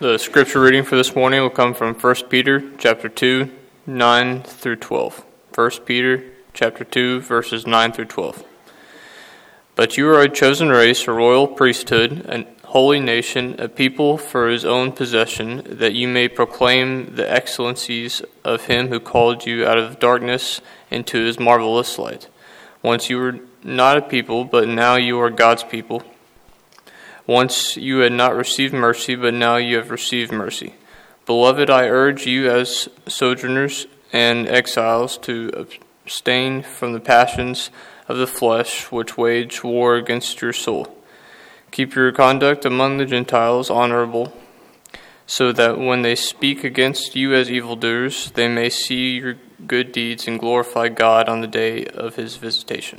The scripture reading for this morning will come from 1 Peter chapter 2, 9 through 12. 1 Peter chapter 2, verses 9 through 12. But you are a chosen race, a royal priesthood, a holy nation, a people for his own possession, that you may proclaim the excellencies of him who called you out of darkness into his marvelous light. Once you were not a people, but now you are God's people. Once you had not received mercy, but now you have received mercy. Beloved, I urge you as sojourners and exiles to abstain from the passions of the flesh which wage war against your soul. Keep your conduct among the Gentiles honorable, so that when they speak against you as evildoers, they may see your good deeds and glorify God on the day of his visitation.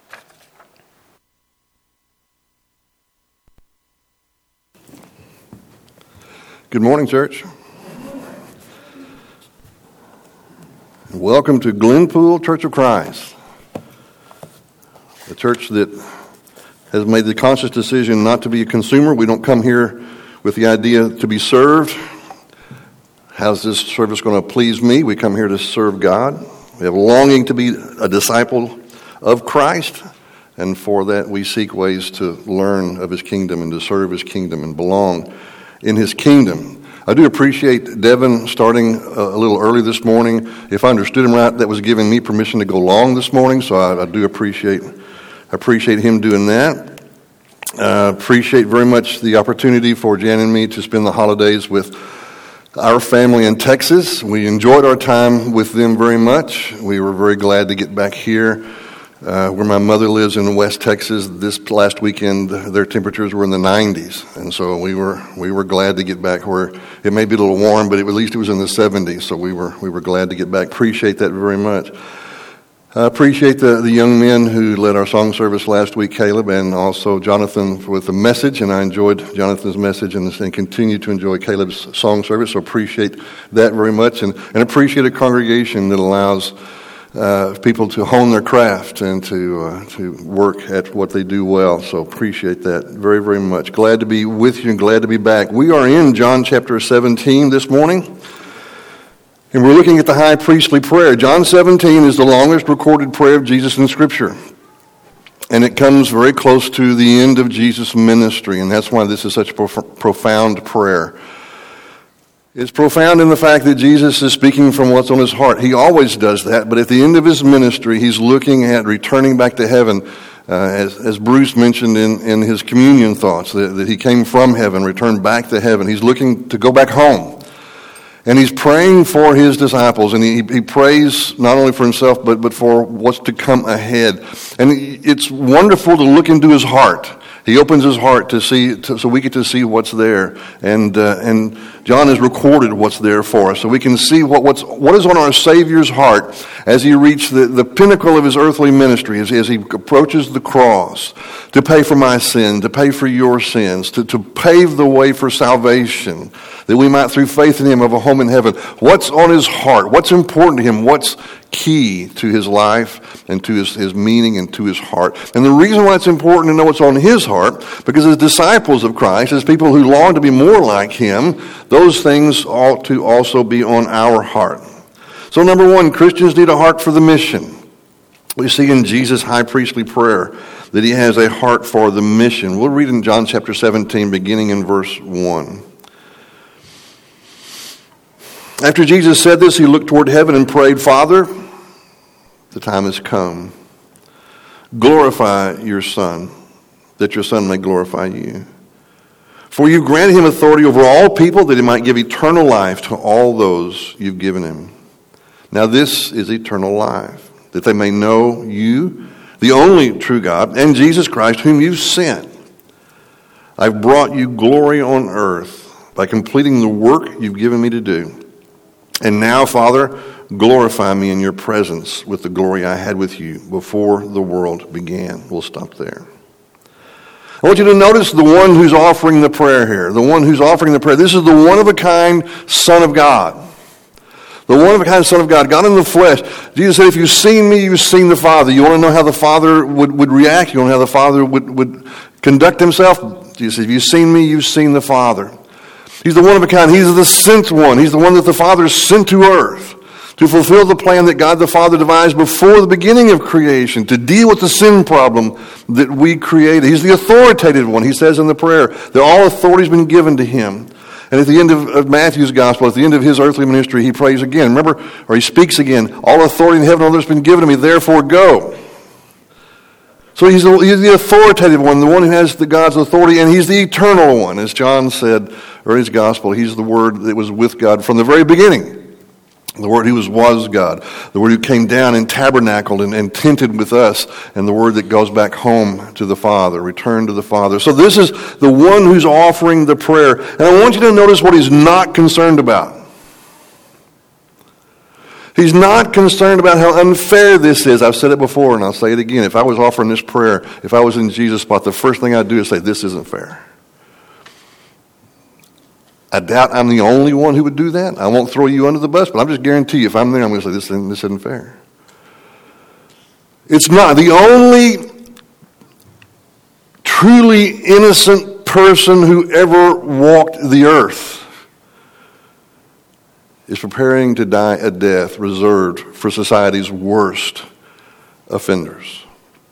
Good morning, church. Welcome to Glenpool Church of Christ, a church that has made the conscious decision not to be a consumer. We don't come here with the idea to be served. How's this service going to please me? We come here to serve God. We have a longing to be a disciple of Christ, and for that we seek ways to learn of his kingdom and to serve his kingdom and belong in his kingdom. I do appreciate Devin starting a little early this morning. If I understood him right, that was giving me permission to go long this morning, so I do appreciate him doing that. Appreciate very much the opportunity for Jan and me to spend the holidays with our family in Texas. We enjoyed our time with them very much. We were very glad to get back here. Where my mother lives in West Texas, this last weekend, their temperatures were in the 90s. And so we were glad to get back where it may be a little warm, but at least it was in the 70s. So we were glad to get back. Appreciate that very much. I appreciate the young men who led our song service last week, Caleb, and also Jonathan with the message. And I enjoyed Jonathan's message and continue to enjoy Caleb's song service. So appreciate that very much. And appreciate a congregation that allows people to hone their craft and to work at what they do well. So appreciate that very, very much. Glad to be with you and glad to be back. We are in John chapter 17 this morning, and we're looking at the high priestly prayer. John 17 is the longest recorded prayer of Jesus in Scripture, and it comes very close to the end of Jesus' ministry, and that's why this is such a profound prayer. It's profound in the fact that Jesus is speaking from what's on his heart. He always does that, but at the end of his ministry, he's looking at returning back to heaven, as Bruce mentioned in his communion thoughts, that he came from heaven, returned back to heaven. He's looking to go back home. And he's praying for his disciples, and he prays not only for himself, but for what's to come ahead. And it's wonderful to look into his heart. He opens his heart to see, so we get to see what's there, and John has recorded what's there for us, so we can see what is on our Savior's heart as he reached the pinnacle of his earthly ministry, as he approaches the cross to pay for my sin, to pay for your sins, to pave the way for salvation, that we might, through faith in him, have a home in heaven. What's on his heart? What's important to him? What's key to his life and to his meaning and to his heart? And the reason why it's important to know what's on his heart, because as disciples of Christ, as people who long to be more like him, those things ought to also be on our heart. So number one, Christians need a heart for the mission. We see in Jesus' high priestly prayer that he has a heart for the mission. We'll read in John chapter 17, beginning in verse 1. After Jesus said this, he looked toward heaven and prayed, Father, the time has come. Glorify your Son, that your Son may glorify you. For you granted him authority over all people, that he might give eternal life to all those you've given him. Now this is eternal life, that they may know you, the only true God, and Jesus Christ, whom you've sent. I've brought you glory on earth by completing the work you've given me to do. And now, Father, glorify me in your presence with the glory I had with you before the world began. We'll stop there. I want you to notice the one who's offering the prayer here. The one who's offering the prayer. This is the one-of-a-kind Son of God. The one-of-a-kind Son of God, God in the flesh. Jesus said, if you've seen me, you've seen the Father. You want to know how the Father would react? You want to know how the Father would conduct himself? Jesus said, if you've seen me, you've seen the Father. He's the one of a kind. He's the sent one. He's the one that the Father sent to earth to fulfill the plan that God the Father devised before the beginning of creation, to deal with the sin problem that we created. He's the authoritative one. He says in the prayer that all authority has been given to him. And at the end of Matthew's gospel, at the end of his earthly ministry, he prays again. Remember, or he speaks again, all authority in heaven and earth has been given to me, therefore go. So he's the authoritative one, the one who has the God's authority, and he's the eternal one. As John said, or in his gospel, he's the Word that was with God from the very beginning. The Word who was God. The Word who came down and tabernacled and tented with us. And the Word that goes back home to the Father, returned to the Father. So this is the one who's offering the prayer. And I want you to notice what he's not concerned about. He's not concerned about how unfair this is. I've said it before and I'll say it again. If I was offering this prayer, if I was in Jesus' spot, the first thing I'd do is say, this isn't fair. I doubt I'm the only one who would do that. I won't throw you under the bus, but I'm just guarantee you, if I'm there, I'm going to say, this isn't fair. It's not. The only truly innocent person who ever walked the earth is preparing to die a death reserved for society's worst offenders.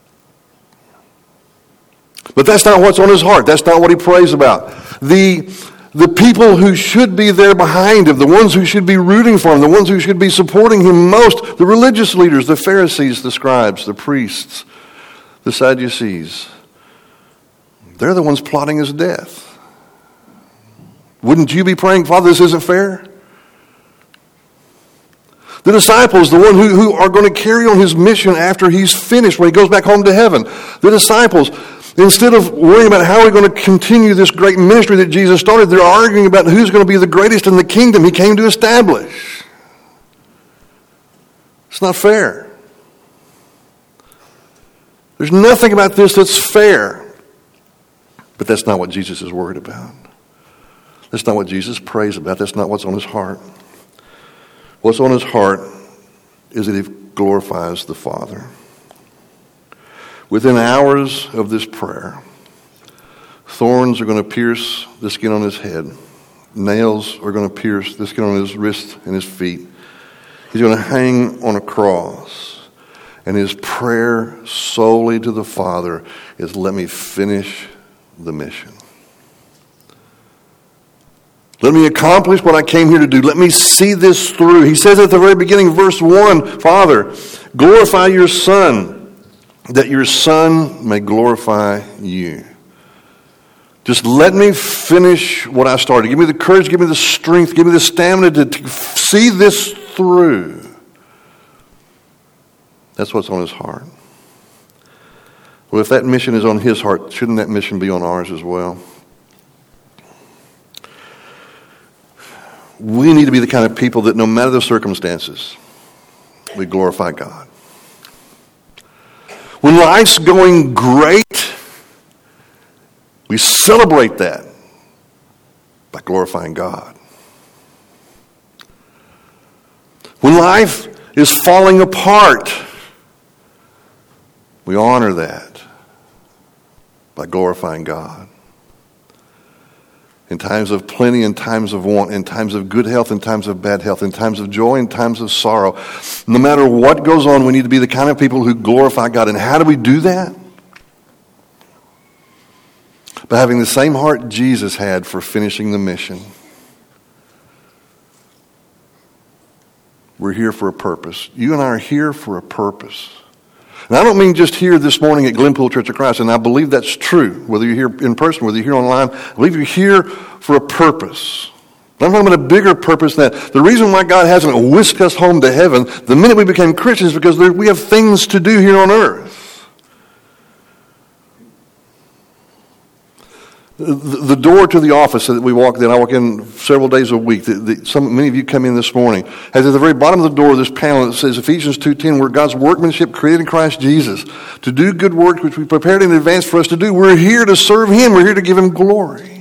But that's not what's on his heart. That's not what he prays about. The people who should be there behind him, the ones who should be rooting for him, the ones who should be supporting him most, the religious leaders, the Pharisees, the scribes, the priests, the Sadducees, they're the ones plotting his death. Wouldn't you be praying, Father, this isn't fair? The disciples, the one who are going to carry on his mission after he's finished, when he goes back home to heaven. The disciples, instead of worrying about how we're going to continue this great ministry that Jesus started, they're arguing about who's going to be the greatest in the kingdom he came to establish. It's not fair. There's nothing about this that's fair. But that's not what Jesus is worried about. That's not what Jesus prays about. That's not what's on his heart. What's on his heart is that he glorifies the Father. Within hours of this prayer, thorns are going to pierce the skin on his head. Nails are going to pierce the skin on his wrists and his feet. He's going to hang on a cross. And his prayer solely to the Father is, let me finish the mission. Let me accomplish what I came here to do. Let me see this through. He says at the very beginning, verse 1, Father, glorify your Son, that your Son may glorify you. Just let me finish what I started. Give me the courage, give me the strength, give me the stamina to see this through. That's what's on his heart. Well, if that mission is on his heart, shouldn't that mission be on ours as well? We need to be the kind of people that no matter the circumstances, we glorify God. When life's going great, we celebrate that by glorifying God. When life is falling apart, we honor that by glorifying God. In times of plenty, in times of want, in times of good health, in times of bad health, in times of joy, in times of sorrow. No matter what goes on, we need to be the kind of people who glorify God. And how do we do that? By having the same heart Jesus had for finishing the mission. We're here for a purpose. You and I are here for a purpose. And I don't mean just here this morning at Glenpool Church of Christ, and I believe that's true, whether you're here in person, whether you're here online. I believe you're here for a purpose. I'm talking about a bigger purpose than that. The reason why God hasn't whisked us home to heaven the minute we became Christians is because we have things to do here on earth. The door to the office that we walk in, I walk in several days a week. Many of you come in this morning. Has at the very bottom of the door this panel that says Ephesians 2:10, we're God's workmanship created in Christ Jesus to do good work which we prepared in advance for us to do. We're here to serve Him. We're here to give Him glory.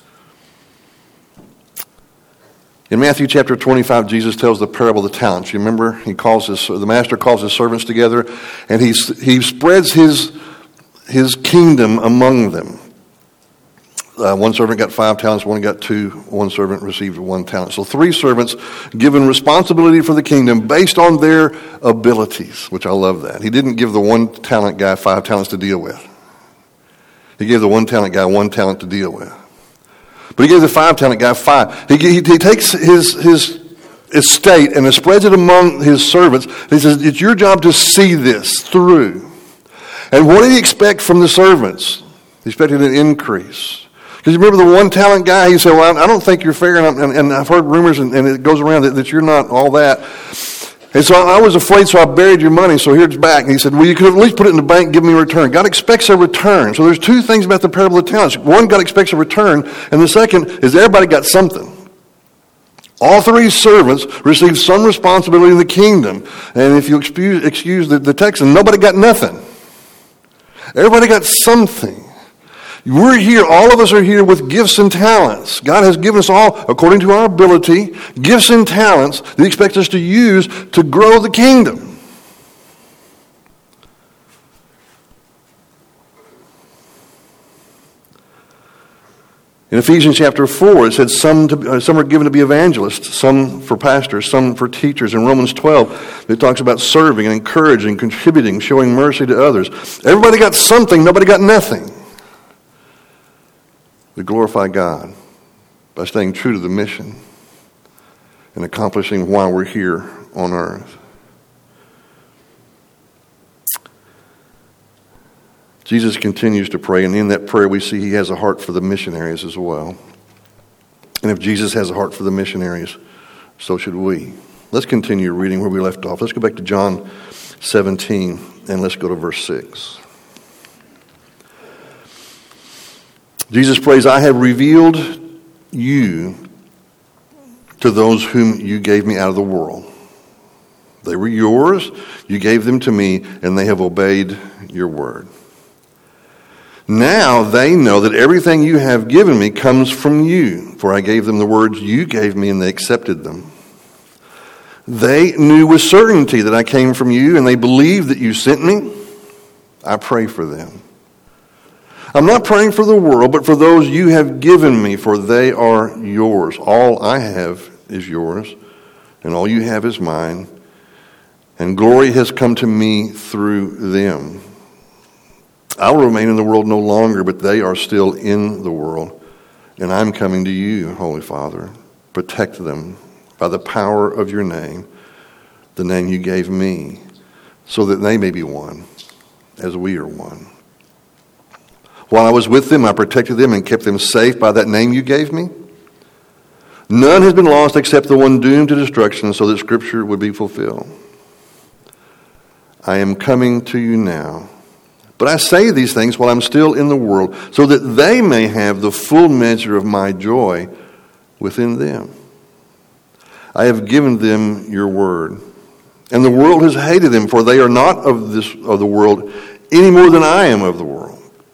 In Matthew chapter 25, Jesus tells the parable of the talents. You remember, the master calls his servants together, and he spreads his kingdom among them. One servant got 5 talents, one got 2, one servant received 1 talent. So 3 servants given responsibility for the kingdom based on their abilities, which I love that. He didn't give the 1 talent guy 5 talents to deal with. He gave the 1 talent guy 1 talent to deal with. But he gave the 5 talent guy 5. He takes his estate and spreads it among his servants. He says, it's your job to see this through. And what did he expect from the servants? He expected an increase. Because you remember the 1 talent guy, he said, well, I don't think you're fair, and I've heard rumors, and it goes around that you're not all that. And so I was afraid, so I buried your money, so here it's back. And he said, well, you could at least put it in the bank and give me a return. God expects a return. So there's 2 things about the parable of the talents. One, God expects a return, and the second is everybody got something. All 3 servants received some responsibility in the kingdom. And if you excuse the text, nobody got nothing. Everybody got something. We're here, all of us are here with gifts and talents. God has given us all, according to our ability, gifts and talents that He expects us to use to grow the kingdom. In Ephesians chapter 4, it said some are given to be evangelists, some for pastors, some for teachers. In Romans 12, it talks about serving and encouraging, contributing, showing mercy to others. Everybody got something, nobody got nothing. To glorify God by staying true to the mission and accomplishing why we're here on earth. Jesus continues to pray, and in that prayer we see He has a heart for the missionaries as well. And if Jesus has a heart for the missionaries, so should we. Let's continue reading where we left off. Let's go back to John 17, and let's go to verse 6. Jesus prays, I have revealed you to those whom you gave me out of the world. They were yours, you gave them to me, and they have obeyed your word. Now they know that everything you have given me comes from you, for I gave them the words you gave me, and they accepted them. They knew with certainty that I came from you, and they believed that you sent me. I pray for them. I'm not praying for the world, but for those you have given me, for they are yours. All I have is yours, and all you have is mine, and glory has come to me through them. I will remain in the world no longer, but they are still in the world, and I'm coming to you, Holy Father. Protect them by the power of your name, the name you gave me, so that they may be one, as we are one. While I was with them, I protected them and kept them safe by that name you gave me. None has been lost except the one doomed to destruction, so that Scripture would be fulfilled. I am coming to you now. But I say these things while I'm still in the world, so that they may have the full measure of my joy within them. I have given them your word, and the world has hated them, for they are not of the world any more than I am of the world.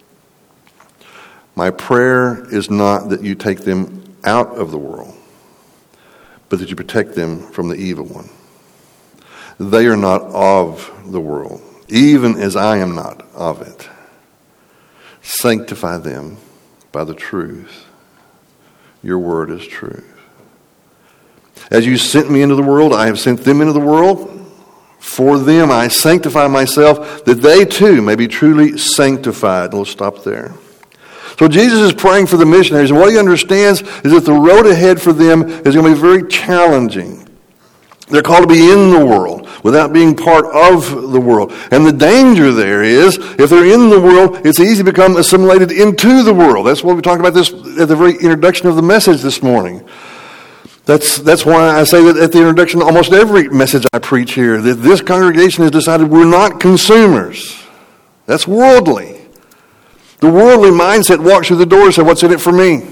My prayer is not that you take them out of the world, but that you protect them from the evil one. They are not of the world, even as I am not of it. Sanctify them by the truth. Your word is truth. As you sent me into the world, I have sent them into the world. For them I sanctify myself, that they too may be truly sanctified. We'll stop there. So Jesus is praying for the missionaries, and what he understands is that the road ahead for them is going to be very challenging. They're called to be in the world without being part of the world. And the danger there is, if they're in the world, it's easy to become assimilated into the world. That's what we talked about this at the very introduction of the message this morning. That's why I say that at the introduction of almost every message I preach here, that this congregation has decided we're not consumers. That's worldly. The worldly mindset walks through the door and says, what's in it for me?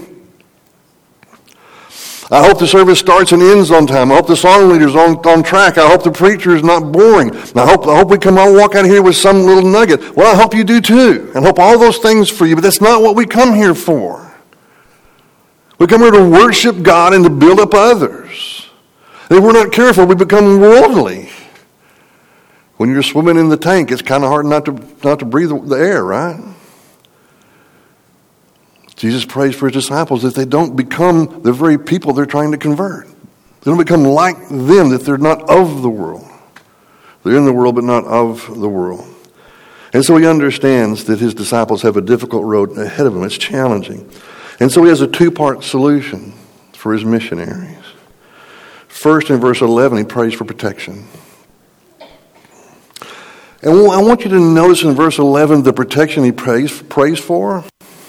I hope the service starts and ends on time. I hope the song leader's on track. I hope the preacher is not boring. I hope we come all walk out here with some little nugget. Well, I hope you do too. And hope all those things for you. But that's not what we come here for. We come here to worship God and to build up others. And if we're not careful, we become worldly. When you're swimming in the tank, it's kind of hard not to breathe the air, right? Jesus prays for his disciples that they don't become the very people they're trying to convert. They don't become like them, that they're not of the world. They're in the world, but not of the world. And so he understands that his disciples have a difficult road ahead of them. It's challenging. And so he has a two-part solution for his missionaries. First, in verse 11, he prays for protection. And I want you to notice in verse 11 the protection he prays for.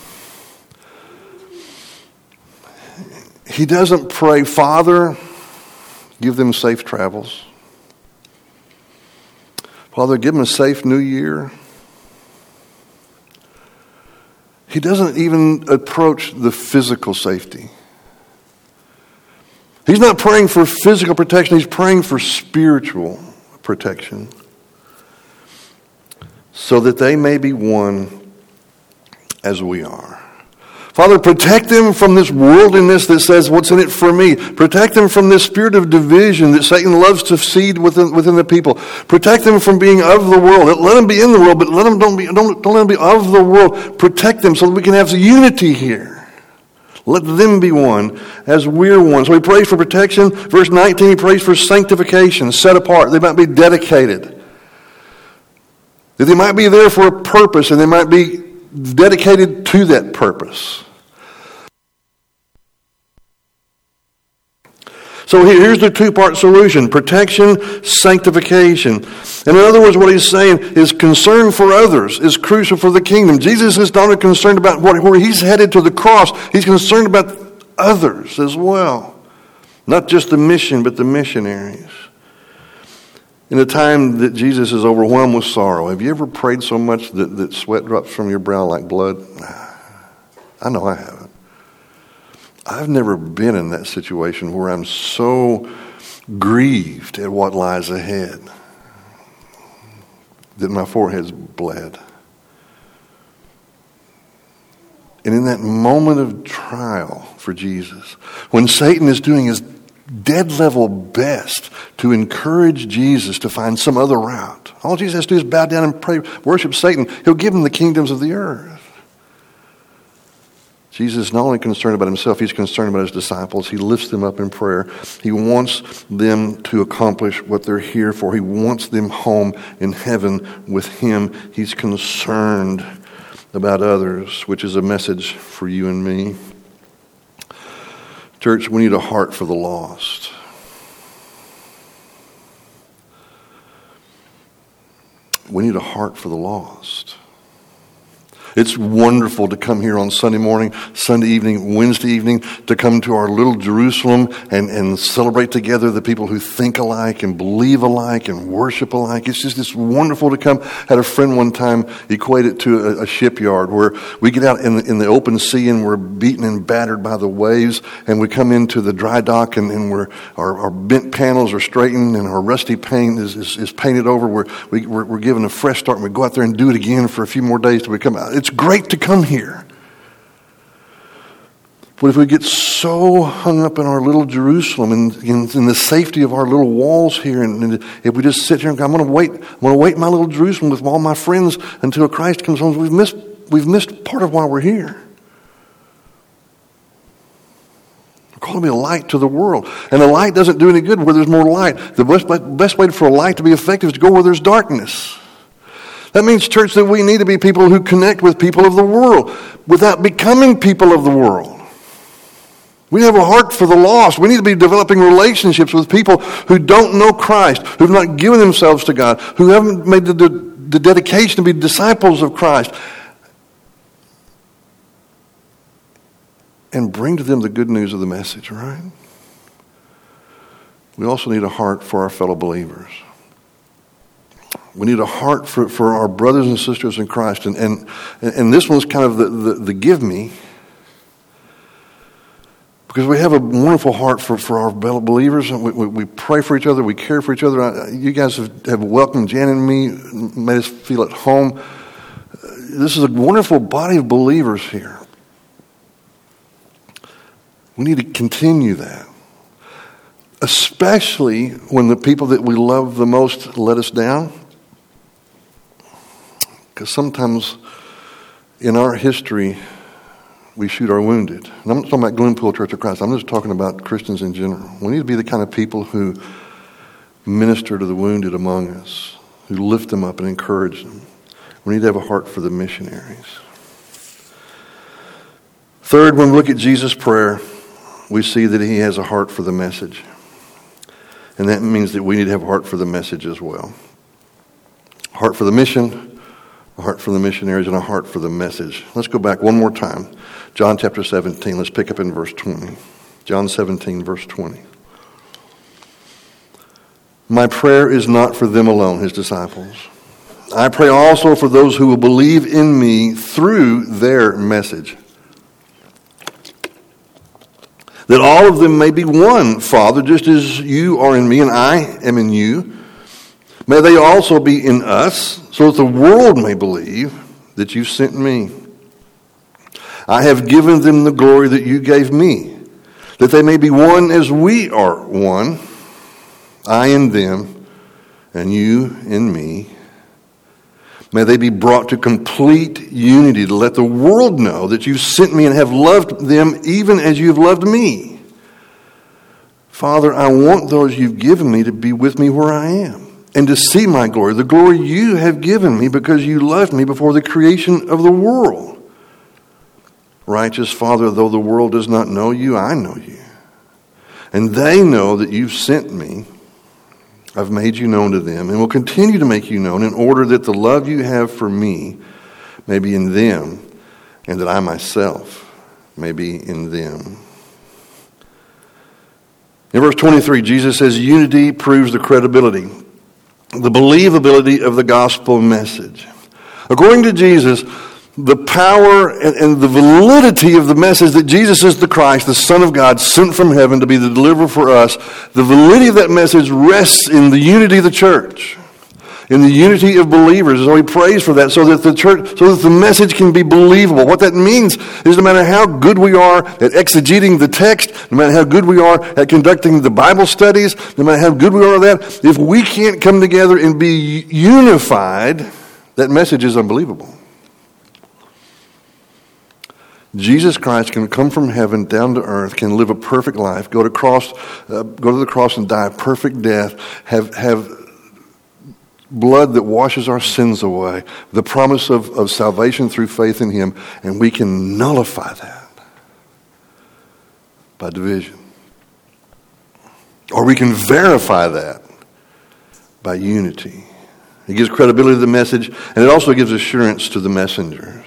He doesn't pray, Father, give them safe travels. Father, give them a safe new year. He doesn't even approach the physical safety. He's not praying for physical protection. He's praying for spiritual protection, so that they may be one as we are. Father, protect them from this worldliness that says, what's in it for me? Protect them from this spirit of division that Satan loves to seed within the people. Protect them from being of the world. Let them be in the world, but don't let them be of the world. Protect them so that we can have unity here. Let them be one as we're one. So he prays for protection. Verse 19, he prays for sanctification, set apart. They might be dedicated. That they might be there for a purpose, and they might be dedicated to that purpose. So here's the two-part solution: protection, sanctification. And in other words, what he's saying is concern for others is crucial for the kingdom. Jesus is not only concerned about where he's headed to the cross, he's concerned about others as well. Not just the mission, but the missionaries. In the time that Jesus is overwhelmed with sorrow, have you ever prayed so much that sweat drops from your brow like blood? I know I haven't. I've never been in that situation where I'm so grieved at what lies ahead that my forehead's bled. And in that moment of trial for Jesus, when Satan is doing his dead level best to encourage Jesus to find some other route, all Jesus has to do is bow down and pray, worship Satan. He'll give him the kingdoms of the earth. Jesus is not only concerned about himself, he's concerned about his disciples. He lifts them up in prayer. He wants them to accomplish what they're here for. He wants them home in heaven with him. He's concerned about others, which is a message for you and me. Church, we need a heart for the lost. We need a heart for the lost. It's wonderful to come here on Sunday morning, Sunday evening, Wednesday evening, to come to our little Jerusalem and celebrate together the people who think alike and believe alike and worship alike. It's wonderful to come. I had a friend one time equate it to a shipyard where we get out in the open sea and we're beaten and battered by the waves, and we come into the dry dock and our bent panels are straightened and our rusty paint is painted over. We're given a fresh start, and we go out there and do it again for a few more days till we come out. It's great to come here. But if we get so hung up in our little Jerusalem and in the safety of our little walls here, and if we just sit here and go, I'm going to wait in my little Jerusalem with all my friends until Christ comes home, we've missed part of why we're here. We're called to be a light to the world. And a light doesn't do any good where there's more light. The best way for a light to be effective is to go where there's darkness. That means, church, that we need to be people who connect with people of the world without becoming people of the world. We have a heart for the lost. We need to be developing relationships with people who don't know Christ, who have not given themselves to God, who haven't made the dedication to be disciples of Christ, and bring to them the good news of the message, right? We also need a heart for our fellow believers. We need a heart for our brothers and sisters in Christ. And this one's kind of the give me. Because we have a wonderful heart for our fellow believers. We pray for each other. We care for each other. You guys have welcomed Jan and me, made us feel at home. This is a wonderful body of believers here. We need to continue that. Especially when the people that we love the most let us down. Because sometimes in our history, we shoot our wounded. And I'm not talking about Glenpool Church of Christ. I'm just talking about Christians in general. We need to be the kind of people who minister to the wounded among us, who lift them up and encourage them. We need to have a heart for the missionaries. Third, when we look at Jesus' prayer, we see that he has a heart for the message. And that means that we need to have a heart for the message as well. A heart for the mission, a heart for the missionaries, and a heart for the message. Let's go back one more time. John chapter 17. Let's pick up in verse 20. John 17, verse 20. My prayer is not for them alone, his disciples. I pray also for those who will believe in me through their message, that all of them may be one, Father, just as you are in me and I am in you. May they also be in us, so that the world may believe that you sent me. I have given them the glory that you gave me, that they may be one as we are one, I in them, and you in me. May they be brought to complete unity to let the world know that you sent me and have loved them even as you have loved me. Father, I want those you've given me to be with me where I am and to see my glory, the glory you have given me because you loved me before the creation of the world. Righteous Father, though the world does not know you, I know you. And they know that you've sent me. I've made you known to them and will continue to make you known in order that the love you have for me may be in them and that I myself may be in them. In verse 23, Jesus says, unity proves the credibility, the believability of the gospel message. According to Jesus, the power and the validity of the message that Jesus is the Christ, the Son of God, sent from heaven to be the deliverer for us, the validity of that message rests in the unity of the church, in the unity of believers. So he prays for that, so that the message can be believable. What that means is no matter how good we are at exegeting the text, no matter how good we are at conducting the Bible studies, no matter how good we are at that, if we can't come together and be unified, that message is unbelievable. Jesus Christ can come from heaven down to earth, can live a perfect life, go to the cross and die a perfect death, have blood that washes our sins away, the promise of salvation through faith in him, and we can nullify that by division. Or we can verify that by unity. It gives credibility to the message, and it also gives assurance to the messengers.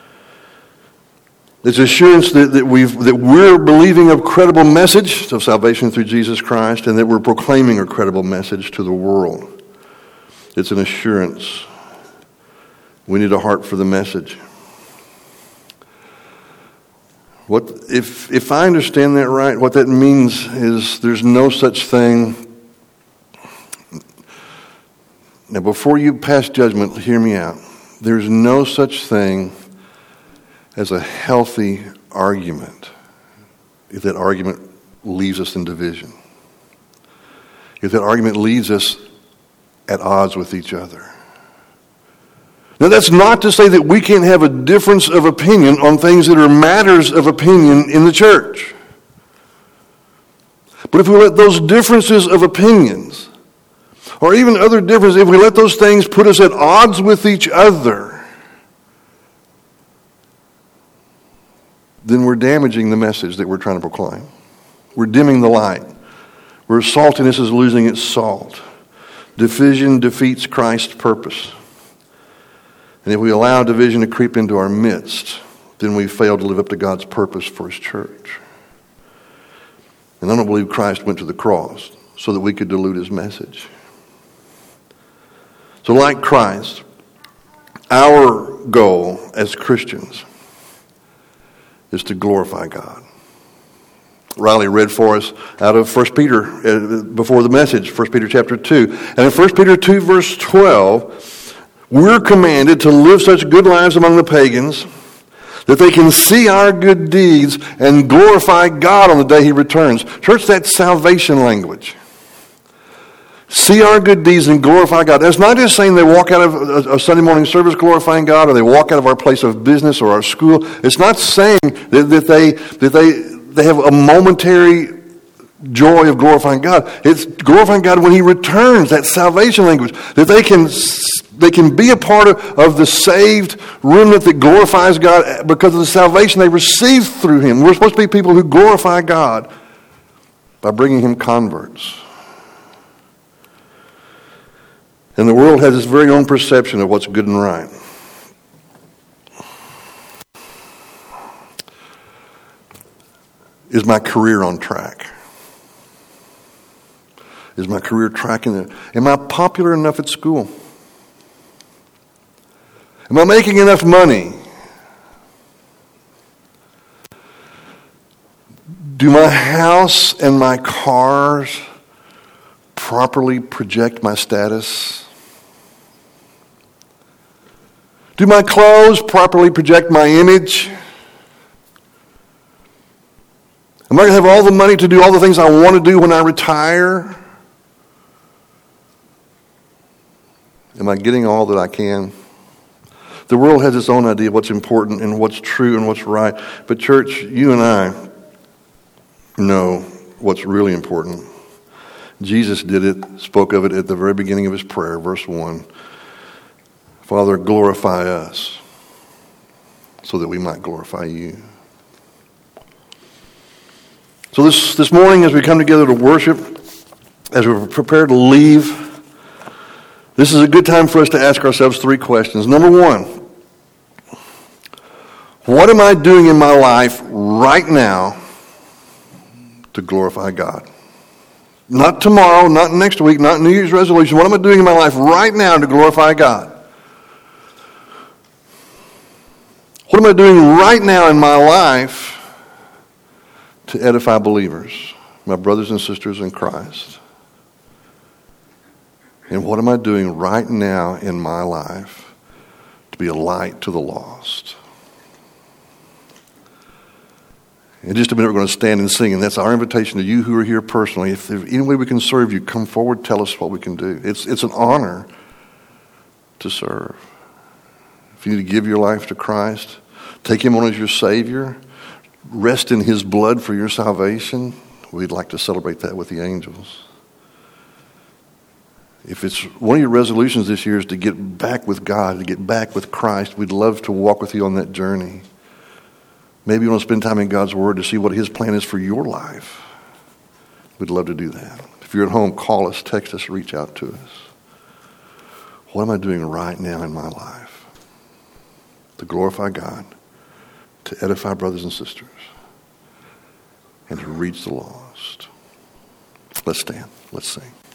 It's assurance that we're believing a credible message of salvation through Jesus Christ and that we're proclaiming a credible message to the world. It's an assurance. We need a heart for the message. If I understand that right, what that means is there's no such thing. Now, before you pass judgment, hear me out. There's no such thing as a healthy argument if that argument leaves us in division. If that argument leaves us at odds with each other. Now, that's not to say that we can't have a difference of opinion on things that are matters of opinion in the church. But if we let those differences of opinions, or even other differences, if we let those things put us at odds with each other, then we're damaging the message that we're trying to proclaim. We're dimming the light. Where saltiness is losing its salt. Division defeats Christ's purpose. And if we allow division to creep into our midst, then we fail to live up to God's purpose for his church. And I don't believe Christ went to the cross so that we could dilute his message. So like Christ, our goal as Christians is to glorify God. Riley read for us out of 1 Peter, before the message, 1 Peter chapter 2. And in 1 Peter 2 verse 12, we're commanded to live such good lives among the pagans that they can see our good deeds and glorify God on the day he returns. Church, that's salvation language. see our good deeds and glorify God. That's not just saying they walk out of a Sunday morning service glorifying God, or they walk out of our place of business or our school. It's not saying that they have a momentary joy of glorifying God. It's glorifying God when He returns, that salvation language, that they can be a part of the saved remnant that glorifies God because of the salvation they received through Him. We're supposed to be people who glorify God by bringing Him converts. And the world has its very own perception of what's good and right. Is my career on track? Is my career tracking there? Am I popular enough at school? Am I making enough money? Do my house and my cars properly project my status? Do my clothes properly project my image? Am I going to have all the money to do all the things I want to do when I retire? Am I getting all that I can? The world has its own idea of what's important and what's true and what's right. But church, you and I know what's really important. Jesus did it, spoke of it at the very beginning of His prayer, verse 1. Father, glorify us so that we might glorify You. So this morning as we come together to worship, as we're prepared to leave, this is a good time for us to ask ourselves 3 questions. Number 1, what am I doing in my life right now to glorify God? Not tomorrow, not next week, not New Year's resolution. What am I doing in my life right now to glorify God? What am I doing right now in my life to edify believers, my brothers and sisters in Christ? And what am I doing right now in my life to be a light to the lost? In just a minute, we're going to stand and sing, and that's our invitation to you who are here personally. If there's any way we can serve you, come forward, tell us what we can do. It's an honor to serve. If you need to give your life to Christ, take Him on as your Savior, rest in His blood for your salvation, we'd like to celebrate that with the angels. If it's one of your resolutions this year is to get back with God, to get back with Christ, we'd love to walk with you on that journey. Maybe you want to spend time in God's Word to see what His plan is for your life. We'd love to do that. If you're at home, call us, text us, reach out to us. What am I doing right now in my life to glorify God, to edify brothers and sisters, and to reach the lost? Let's stand. Let's sing.